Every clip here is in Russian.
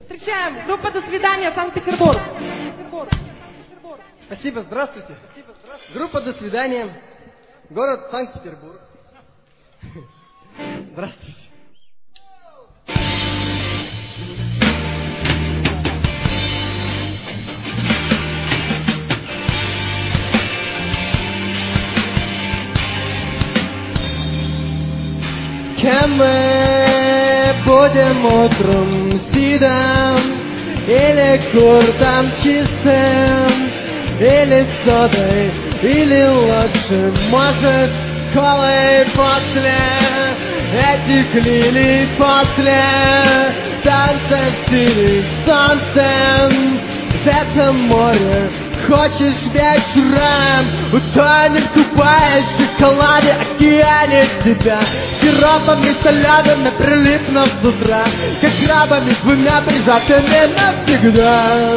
Встречаем. Группа «До свидания», Санкт-Петербург. Спасибо, здравствуйте. Группа «До свидания», город Санкт-Петербург. Здравствуйте. Кем мы будем утром, сидом или куртом чистым, или содой, или лучше, может, колой после этих лилий, после танца синих солнцем в этом море. Хочешь вечером утонем, купаясь в шоколаде, океане тебя сиропами, солеными прилипнув с утра, как крабами двумя прижатыми навсегда.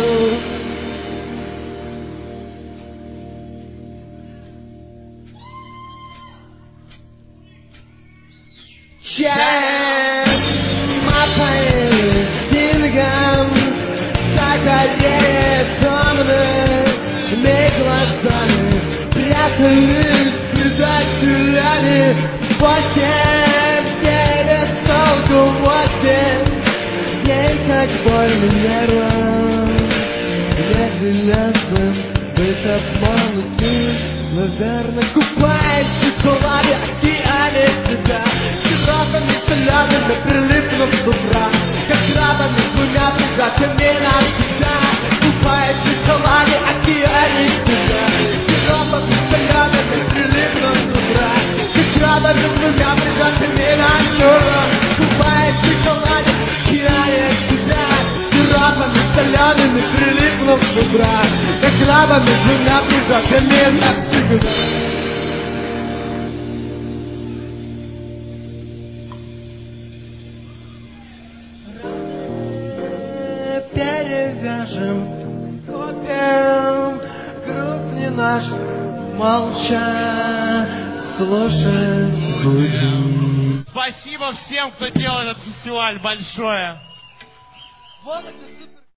Чем опоили стингом, загорели томными глазами, прятались предателями в восемь, девять, толку восемь, день как больно нервам, медленно быть обманутым, наверное, купаясь в шоколаде, океане тебя сиропами, солеными прилипнув с утра, как крабами двумя прижатыми навсегда. Купаясь в шоколаде, океане тебя сиропами, солеными прилипнув с утра, как крабами двумя прижатыми навсегда. Купаясь в шоколаде, океане тебя сиропами, солеными прилипнув с утра, как крабами двумя прижатыми навсегда. Перевяжем, купим групп не наш, молча слушать будем. Спасибо всем, кто делал этот фестиваль, большое. Вот это